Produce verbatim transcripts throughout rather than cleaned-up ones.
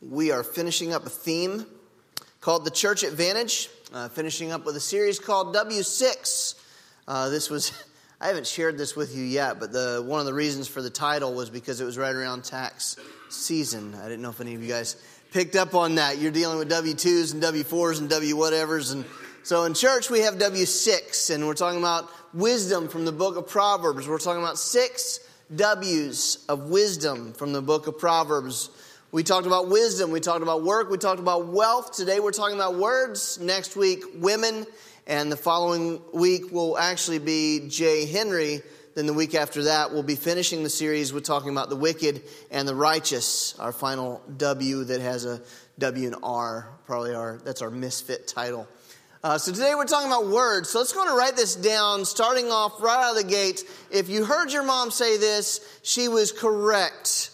we are finishing up a theme called The Church Advantage, uh, finishing up with a series called W six. Uh, this was, I haven't shared this with you yet, but the one of the reasons for the title was because it was right around tax season. I didn't know if any of you guys picked up on that. You're dealing with W twos and W fours and W whatevers. And so in church we have W six, and we're talking about wisdom from the book of Proverbs. We're talking about six W's of wisdom from the book of Proverbs. We talked about wisdom. We talked about work. We talked about wealth. Today we're talking about words. Next week, women. And the following week will actually be Jay Henry. Then the week after that, we'll be finishing the series with talking about the wicked and the righteous. Our final W that has a W and R. Probably our, that's our misfit title. Uh, so today we're talking about words. So let's go and write this down, starting off right out of the gate. If you heard your mom say this, she was correct.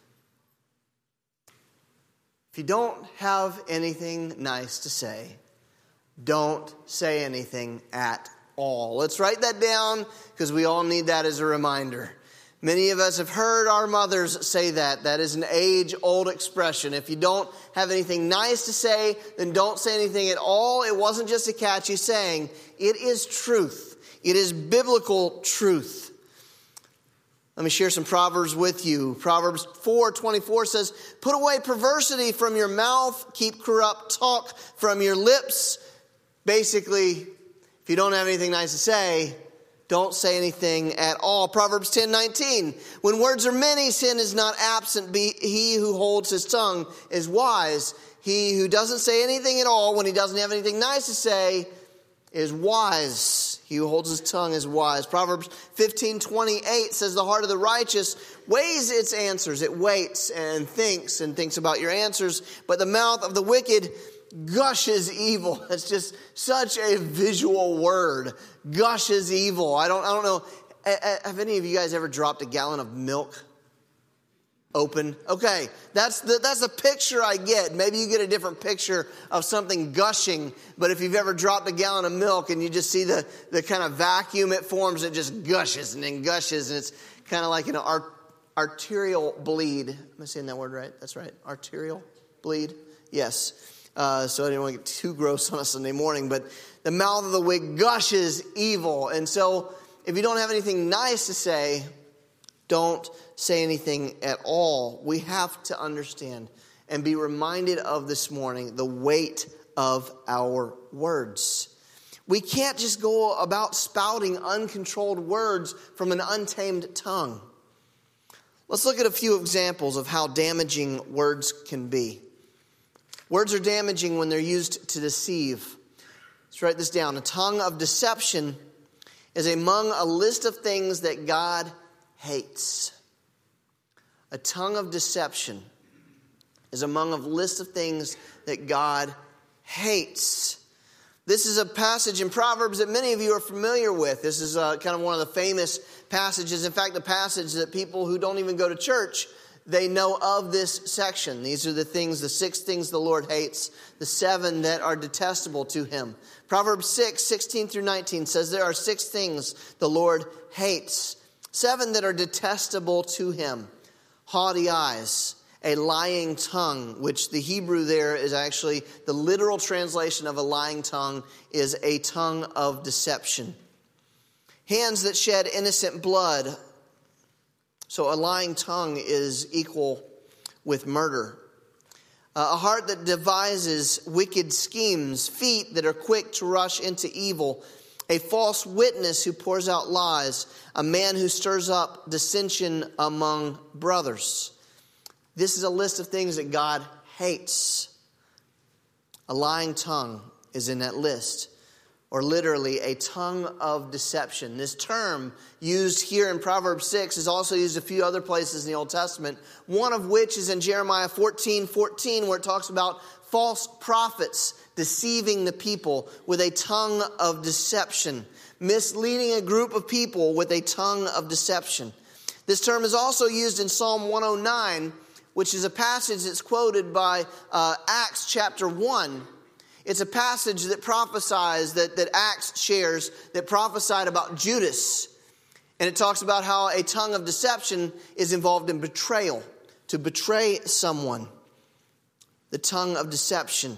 If you don't have anything nice to say, don't say anything at all. Let's write that down because we all need that as a reminder. Many of us have heard our mothers say that. That is an age-old expression. If you don't have anything nice to say, then don't say anything at all. It wasn't just a catchy saying. It is truth. It is biblical truth. Let me share some Proverbs with you. Proverbs four twenty-four says, "Put away perversity from your mouth. Keep corrupt talk from your lips." Basically, if you don't have anything nice to say, don't say anything at all. Proverbs ten nineteen, "When words are many, sin is not absent. Be he who holds his tongue is wise. He who doesn't say anything at all when he doesn't have anything nice to say is wise." He who holds his tongue is wise. Proverbs fifteen twenty-eight says, "The heart of the righteous weighs its answers." It waits and thinks and thinks about your answers. "But the mouth of the wicked gushes evil." That's just such a visual word. Gushes evil. I don't I don't know. Have any of you guys ever dropped a gallon of milk open? Okay, that's the, that's the picture I get. Maybe you get a different picture of something gushing, but if you've ever dropped a gallon of milk and you just see the, the kind of vacuum it forms, it just gushes and then gushes, and it's kind of like an art, arterial bleed. Am I saying that word right? That's right. Arterial bleed? Yes. Uh, so I didn't want to get too gross on a Sunday morning, but the mouth of the wicked gushes evil. And so if you don't have anything nice to say, don't say anything at all. We have to understand and be reminded of this morning the weight of our words. We can't just go about spouting uncontrolled words from an untamed tongue. Let's look at a few examples of how damaging words can be. Words are damaging when they're used to deceive. Let's write this down. A tongue of deception is among a list of things that God hates. A tongue of deception is among a list of things that God hates. This is a passage in Proverbs that many of you are familiar with. This is uh, kind of one of the famous passages. In fact, the passage that people who don't even go to church, they know of this section. These are the things, the six things the Lord hates, the seven that are detestable to him. Proverbs six, sixteen through nineteen says there are six things the Lord hates, seven that are detestable to him. Haughty eyes, a lying tongue, which the Hebrew there is actually, the literal translation of a lying tongue is a tongue of deception. Hands that shed innocent blood. So a lying tongue is equal with murder. Uh, a heart that devises wicked schemes. Feet that are quick to rush into evil. A false witness who pours out lies. A man who stirs up dissension among brothers. This is a list of things that God hates. A lying tongue is in that list. Or literally, a tongue of deception. This term used here in Proverbs six is also used a few other places in the Old Testament. One of which is in Jeremiah fourteen fourteen, where it talks about false prophets deceiving the people with a tongue of deception. Misleading a group of people with a tongue of deception. This term is also used in Psalm one oh nine, which is a passage that's quoted by uh, Acts chapter one. It's a passage that prophesies, that, that Acts shares, that prophesied about Judas. And it talks about how a tongue of deception is involved in betrayal, to betray someone. the tongue of deception.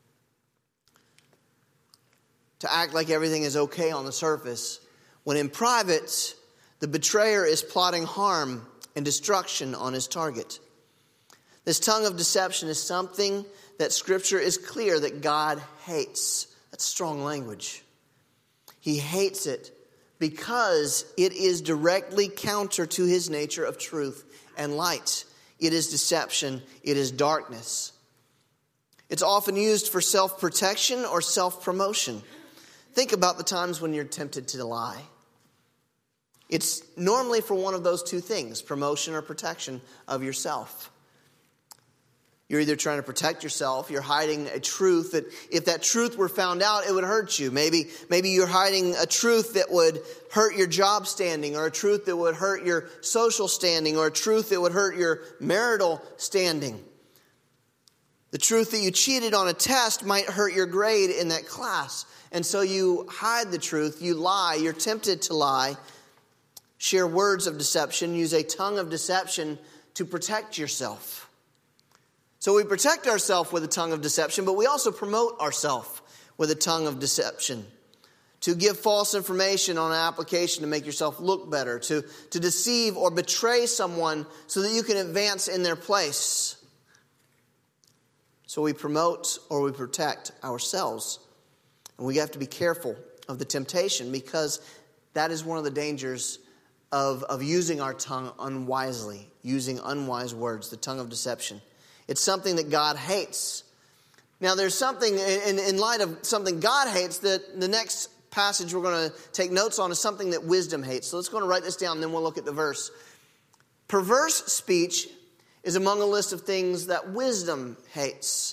To act like everything is okay on the surface, when in private, the betrayer is plotting harm and destruction on his target. This tongue of deception is something that Scripture is clear that God hates. That's strong language. He hates it because it is directly counter to his nature of truth and light. It is deception. It is darkness. It's often used for self-protection or self-promotion. Think about the times when you're tempted to lie. It's normally for one of those two things, promotion or protection of yourself. You're either trying to protect yourself, you're hiding a truth that if that truth were found out, it would hurt you. Maybe, maybe you're hiding a truth that would hurt your job standing, or a truth that would hurt your social standing, or a truth that would hurt your marital standing. The truth that you cheated on a test might hurt your grade in that class. And so you hide the truth, you lie, you're tempted to lie, share words of deception, use a tongue of deception to protect yourself. So we protect ourselves with a tongue of deception, but we also promote ourselves with a tongue of deception. To give false information on an application to make yourself look better, to, to deceive or betray someone so that you can advance in their place. So we promote or we protect ourselves. And we have to be careful of the temptation, because that is one of the dangers of, of using our tongue unwisely, using unwise words, the tongue of deception. It's something that God hates. Now there's something, in, in light of something God hates, that the next passage we're going to take notes on is something that wisdom hates. So let's go and write this down, and then we'll look at the verse. Perverse speech is among a list of things that wisdom hates.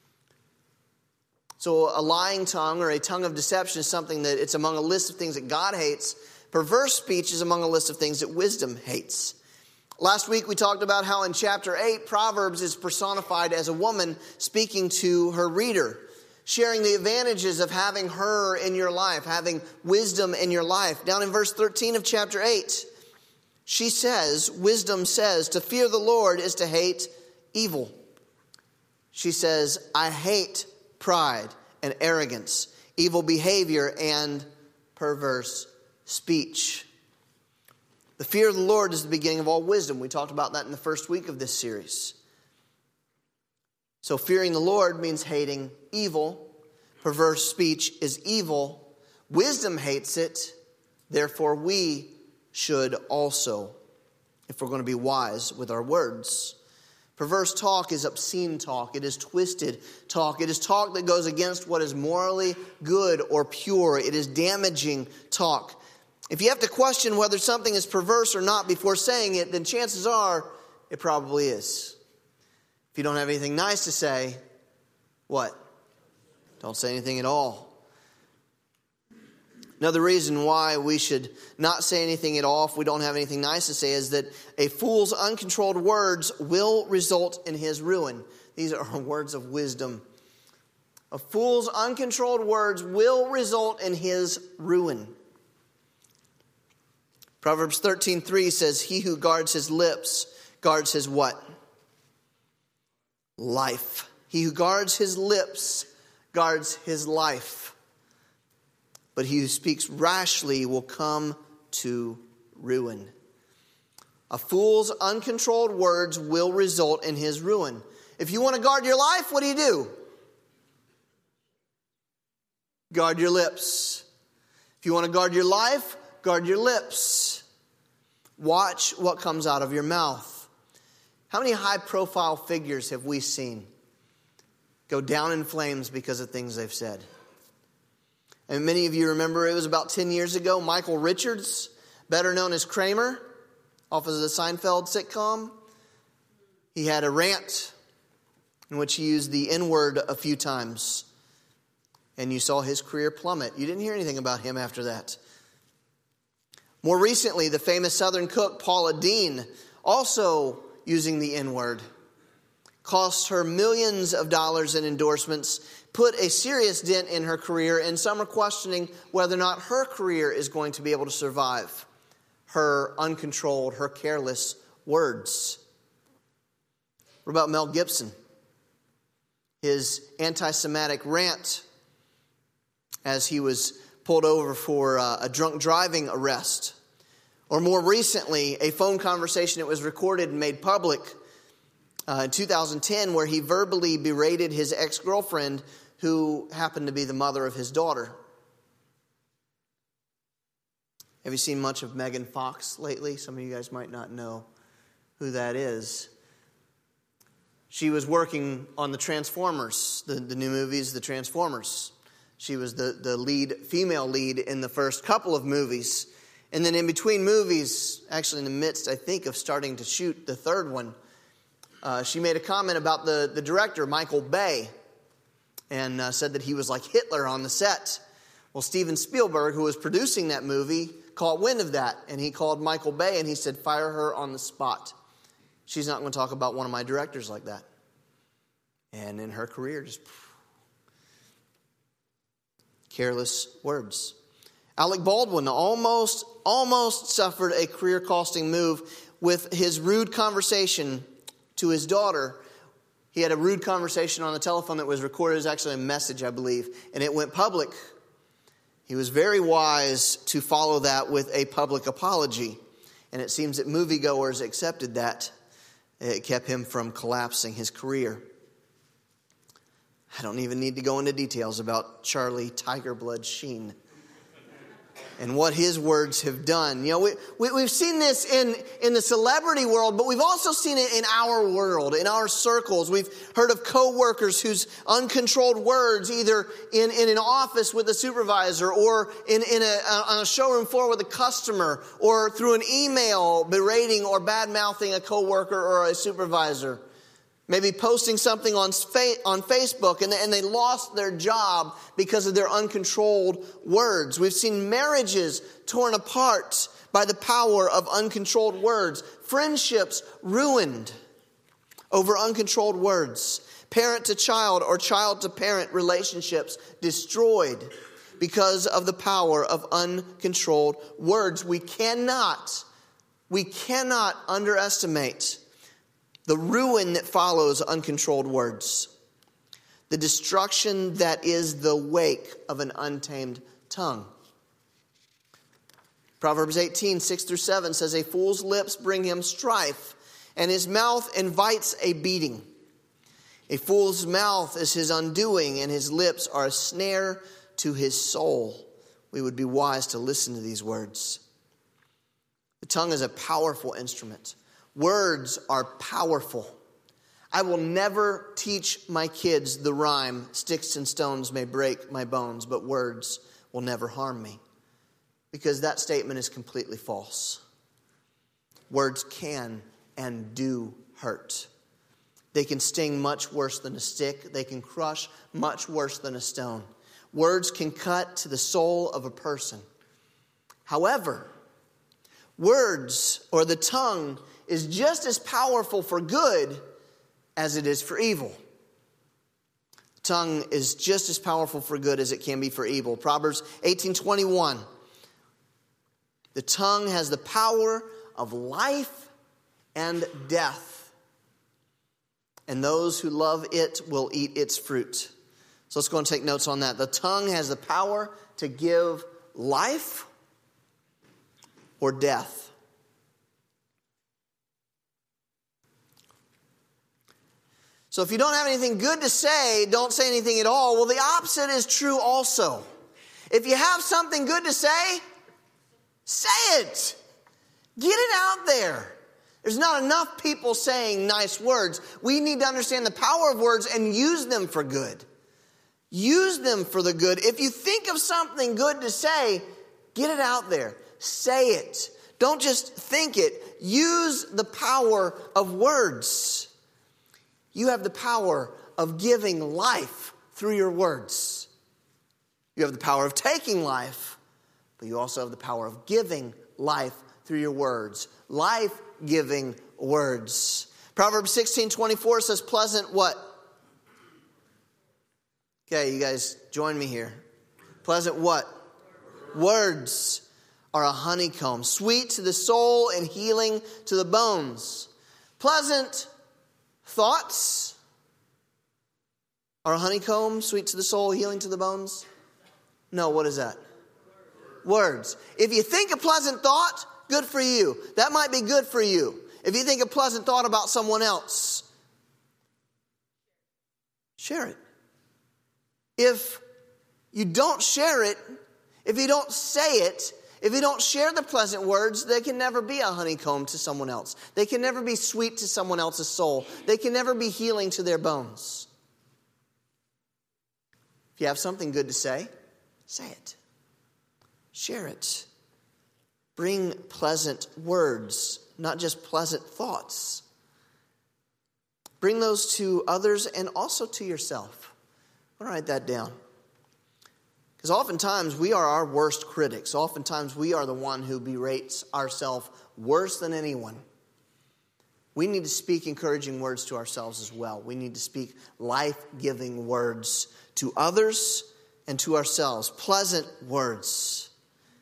So a lying tongue or a tongue of deception is something that it's among a list of things that God hates. Perverse speech is among a list of things that wisdom hates. Last week we talked about how in chapter eight, Proverbs is personified as a woman speaking to her reader, sharing the advantages of having her in your life, having wisdom in your life. Down in verse thirteen of chapter eight, she says, wisdom says, to fear the Lord is to hate evil. She says, I hate pride and arrogance, evil behavior, and perverse speech. The fear of the Lord is the beginning of all wisdom. We talked about that in the first week of this series. So fearing the Lord means hating evil. Perverse speech is evil. Wisdom hates it. Therefore, we should also, if we're going to be wise with our words. Perverse talk is obscene talk. It is twisted talk. It is talk that goes against what is morally good or pure. It is damaging talk. If you have to question whether something is perverse or not before saying it, then chances are it probably is. If you don't have anything nice to say, what? Don't say anything at all. Another reason why we should not say anything at all if we don't have anything nice to say is that a fool's uncontrolled words will result in his ruin. These are words of wisdom. A fool's uncontrolled words will result in his ruin. Proverbs thirteen three says, he who guards his lips guards his what? Life. He who guards his lips guards his life. But he who speaks rashly will come to ruin. A fool's uncontrolled words will result in his ruin. If you want to guard your life, what do you do? Guard your lips. If you want to guard your life, guard your lips. Watch what comes out of your mouth. How many high-profile figures have we seen go down in flames because of things they've said? And many of you remember it was about ten years ago, Michael Richards, better known as Kramer, off of the Seinfeld sitcom. He had a rant in which he used the N-word a few times. And you saw his career plummet. You didn't hear anything about him after that. More recently, the famous Southern cook Paula Deen, also using the N-word, cost her millions of dollars in endorsements, put a serious dent in her career, and some are questioning whether or not her career is going to be able to survive her uncontrolled, her careless words. What about Mel Gibson? his anti-Semitic rant as he was pulled over for uh, a drunk driving arrest. Or more recently, a phone conversation that was recorded and made public uh, in two thousand ten where he verbally berated his ex-girlfriend who happened to be the mother of his daughter. Have you seen much of Megan Fox lately? Some of you guys might not know who that is. She was working on the Transformers, the, the new movies, the Transformers. She was the, the lead, female lead in the first couple of movies. And then in between movies, actually in the midst, I think, of starting to shoot the third one, uh, she made a comment about the, the director, Michael Bay, and uh, said that he was like Hitler on the set. Well, Steven Spielberg, who was producing that movie, caught wind of that, and he called Michael Bay and he said, fire her on the spot. She's not going to talk about one of my directors like that. And in her career, just careless words. Alec Baldwin almost, almost suffered a career-costing move with his rude conversation to his daughter. He had a rude conversation on the telephone that was recorded. It was actually a message, I believe, and it went public. He was very wise to follow that with a public apology. And it seems that moviegoers accepted that. It kept him from collapsing his career. I don't even need to go into details about Charlie Tiger Blood Sheen and what his words have done. You know, we, we, we've seen this in, in the celebrity world, but we've also seen it in our world, in our circles. We've heard of coworkers whose uncontrolled words, either in, in an office with a supervisor or in, in a, on a showroom floor with a customer or through an email berating or bad-mouthing a coworker or a supervisor. Maybe posting something on on Facebook and they, and they lost their job because of their uncontrolled words. We've seen marriages torn apart by the power of uncontrolled words. Friendships ruined over uncontrolled words. Parent to child or child to parent relationships destroyed because of the power of uncontrolled words. We cannot, we cannot underestimate the ruin that follows uncontrolled words. The destruction that is the wake of an untamed tongue. Proverbs eighteen, six through seven says, a fool's lips bring him strife, and his mouth invites a beating. A fool's mouth is his undoing, and his lips are a snare to his soul. We would be wise to listen to these words. The tongue is a powerful instrument. Words are powerful. I will never teach my kids the rhyme, sticks and stones may break my bones, but words will never harm me. Because that statement is completely false. Words can and do hurt. They can sting much worse than a stick. They can crush much worse than a stone. Words can cut to the soul of a person. However, words or the tongue is just as powerful for good as it is for evil. The tongue is just as powerful for good as it can be for evil. Proverbs eighteen twenty-one. The tongue has the power of life and death, and those who love it will eat its fruit. So let's go and take notes on that. The tongue has the power to give life or death. So if you don't have anything good to say, don't say anything at all. Well, the opposite is true also. If you have something good to say, say it. Get it out there. There's not enough people saying nice words. We need to understand the power of words and use them for good. Use them for the good. If you think of something good to say, get it out there. Say it. Don't just think it. Use the power of words. You have the power of giving life through your words. You have the power of taking life, but you also have the power of giving life through your words. Life-giving words. Proverbs sixteen twenty-four says, pleasant what? Okay, you guys join me here. Pleasant what? Words are a honeycomb, sweet to the soul and healing to the bones. Pleasant thoughts Are honeycomb sweet to the soul, healing to the bones? No, what is that? Words. If you think a pleasant thought, good for you. That might be good for you. If you think a pleasant thought about someone else, share it. If you don't share it, if you don't say it, if you don't share the pleasant words, they can never be a honeycomb to someone else. They can never be sweet to someone else's soul. They can never be healing to their bones. If you have something good to say, say it. Share it. Bring pleasant words, not just pleasant thoughts. Bring those to others and also to yourself. I'll write that down. Because oftentimes we are our worst critics. Oftentimes we are the one who berates ourselves worse than anyone. We need to speak encouraging words to ourselves as well. We need to speak life-giving words to others and to ourselves. Pleasant words.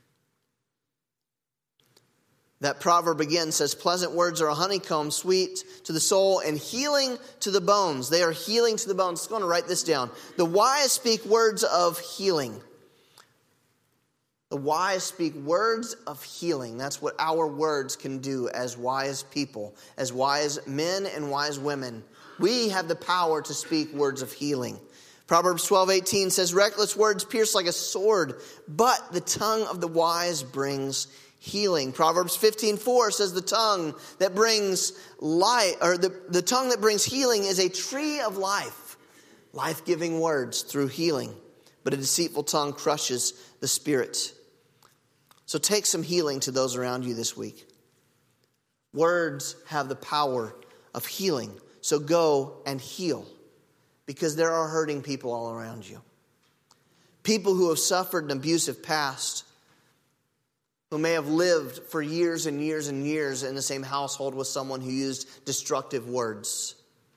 That proverb again says, pleasant words are a honeycomb, sweet to the soul and healing to the bones. They are healing to the bones. I'm going to write this down. The wise speak words of healing. The wise speak words of healing. That's what our words can do as wise people, as wise men and wise women. We have the power to speak words of healing. Proverbs twelve eighteen says, reckless words pierce like a sword, but the tongue of the wise brings healing. Proverbs fifteen four says the tongue that brings life, or the, the tongue that brings healing is a tree of life. Life-giving words through healing. But a deceitful tongue crushes the spirit. So take some healing to those around you this week. Words have the power of healing. So go and heal. Because there are hurting people all around you. People who have suffered an abusive past. Who may have lived for years and years and years in the same household with someone who used destructive words.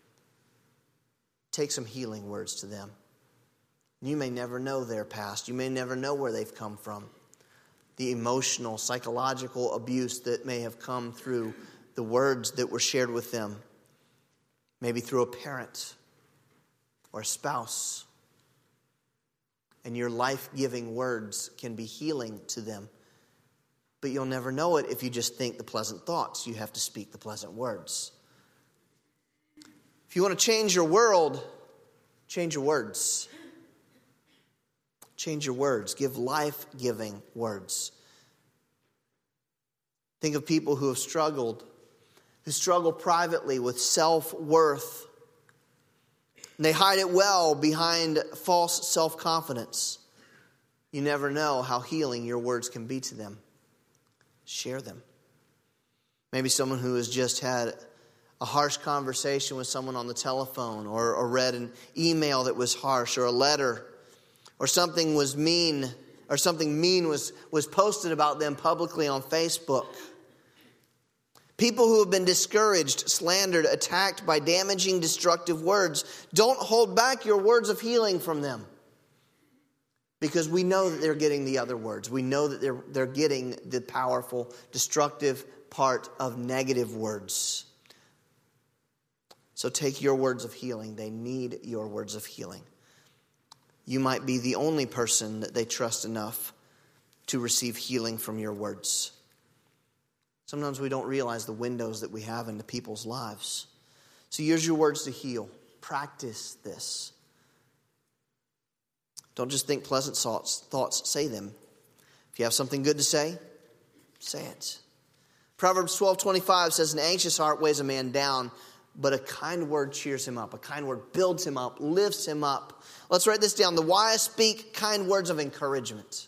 Take some healing words to them. You may never know their past. You may never know where they've come from. The emotional, psychological abuse that may have come through the words that were shared with them. Maybe through a parent or a spouse. And your life-giving words can be healing to them. But you'll never know it if you just think the pleasant thoughts. You have to speak the pleasant words. If you want to change your world, change your words. Change your words. Give life-giving words. Think of people who have struggled, who struggle privately with self-worth. And they hide it well behind false self-confidence. You never know how healing your words can be to them. Share them. Maybe someone who has just had a harsh conversation with someone on the telephone, or, or read an email that was harsh, or a letter, or something was mean, or something mean was, was posted about them publicly on Facebook. People who have been discouraged, slandered, attacked by damaging, destructive words. Don't hold back your words of healing from them. Because we know that they're getting the other words. We know that they're, they're getting the powerful, destructive part of negative words. So take your words of healing. They need your words of healing. You might be the only person that they trust enough to receive healing from your words. Sometimes we don't realize the windows that we have into people's lives. So use your words to heal. Practice this. Don't just think pleasant thoughts, thoughts, say them. If you have something good to say, say it. Proverbs twelve twenty-five says, an anxious heart weighs a man down, but a kind word cheers him up. A kind word builds him up, lifts him up. Let's write this down. The wise speak kind words of encouragement.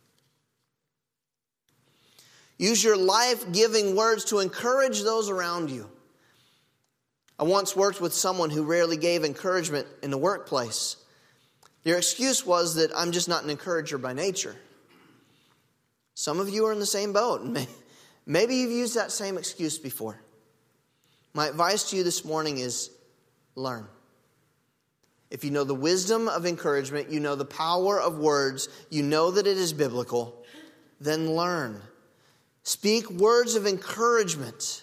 Use your life-giving words to encourage those around you. I once worked with someone who rarely gave encouragement in the workplace. Their excuse was that I'm just not an encourager by nature. Some of you are in the same boat. Maybe you've used that same excuse before. My advice to you this morning is learn. If you know the wisdom of encouragement, you know the power of words, you know that it is biblical, then learn. Speak words of encouragement.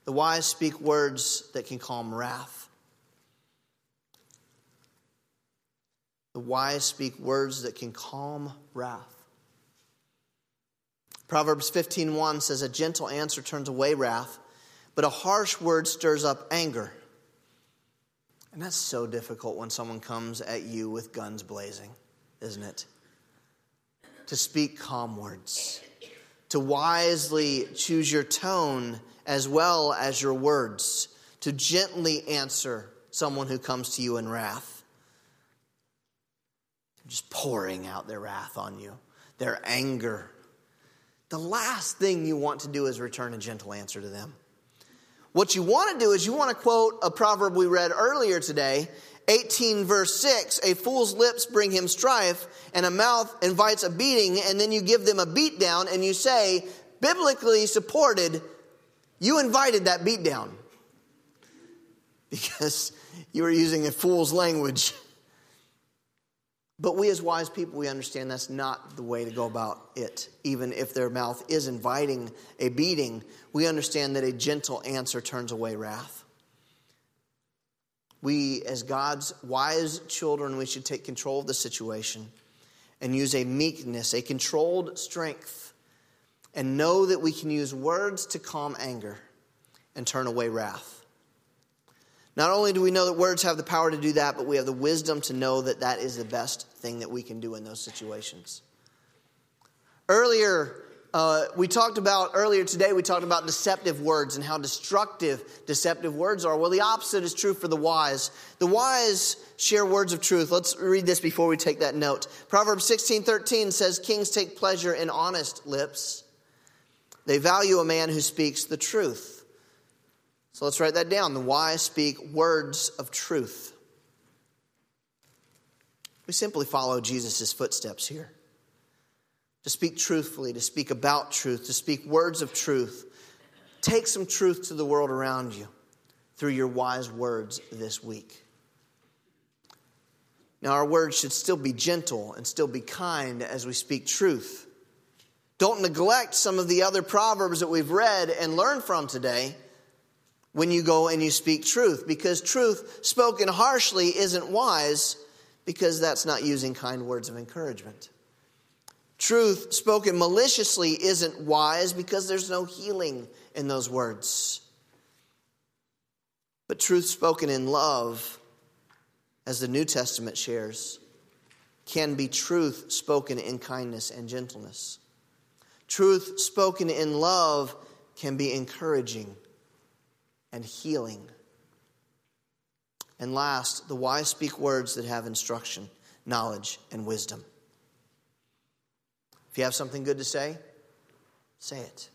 The wise speak words that can calm wrath. The wise speak words that can calm wrath. Proverbs fifteen one says, a gentle answer turns away wrath, but a harsh word stirs up anger. And that's so difficult when someone comes at you with guns blazing, isn't it? To speak calm words. To wisely choose your tone as well as your words. To gently answer someone who comes to you in wrath. Just pouring out their wrath on you. Their anger. The last thing you want to do is return a gentle answer to them. What you want to do is you want to quote a proverb we read earlier today, eighteen verse six, a fool's lips bring him strife, and a mouth invites a beating, and then you give them a beat down, and you say, biblically supported, you invited that beat down. Because you were using a fool's language. But we as wise people, we understand that's not the way to go about it. Even if their mouth is inviting a beating, we understand that a gentle answer turns away wrath. We, as God's wise children, we should take control of the situation and use a meekness, a controlled strength, and know that we can use words to calm anger and turn away wrath. Not only do we know that words have the power to do that, but we have the wisdom to know that that is the best thing that we can do in those situations. Earlier, uh, we talked about, earlier today, we talked about deceptive words and how destructive deceptive words are. Well, the opposite is true for the wise. The wise share words of truth. Let's read this before we take that note. Proverbs sixteen thirteen says, kings take pleasure in honest lips. They value a man who speaks the truth. So let's write that down. The wise speak words of truth. We simply follow Jesus' footsteps here. To speak truthfully, to speak about truth, to speak words of truth. Take some truth to the world around you through your wise words this week. Now, our words should still be gentle and still be kind as we speak truth. Don't neglect some of the other proverbs that we've read and learned from today when you go and you speak truth, because truth spoken harshly isn't wise, because that's not using kind words of encouragement. Truth spoken maliciously isn't wise, because there's no healing in those words. But truth spoken in love, as the New Testament shares, can be truth spoken in kindness and gentleness. Truth spoken in love can be encouraging and healing. And last, the wise speak words that have instruction, knowledge, and wisdom. If you have something good to say, say it.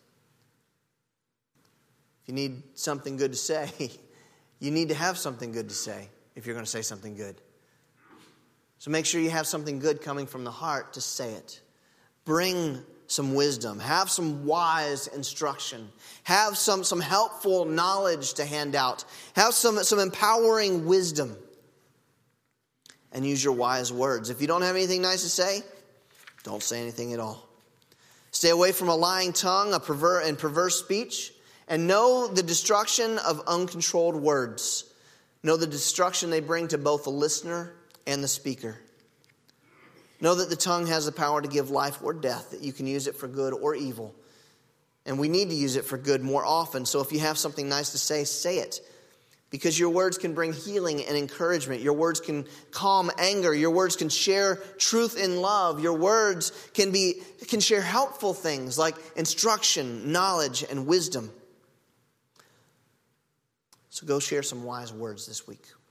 If you need something good to say, you need to have something good to say if you're going to say something good. So make sure you have something good coming from the heart to say it. Bring some wisdom. Have some wise instruction. Have some, some helpful knowledge to hand out. Have some, some empowering wisdom. And use your wise words. If you don't have anything nice to say, don't say anything at all. Stay away from a lying tongue, a perver- and perverse speech. And know the destruction of uncontrolled words. Know the destruction they bring to both the listener and the speaker. Know that the tongue has the power to give life or death, that you can use it for good or evil. And we need to use it for good more often. So if you have something nice to say, say it. Because your words can bring healing and encouragement. Your words can calm anger. Your words can share truth in love. Your words can be can share helpful things like instruction, knowledge, and wisdom. So go share some wise words this week.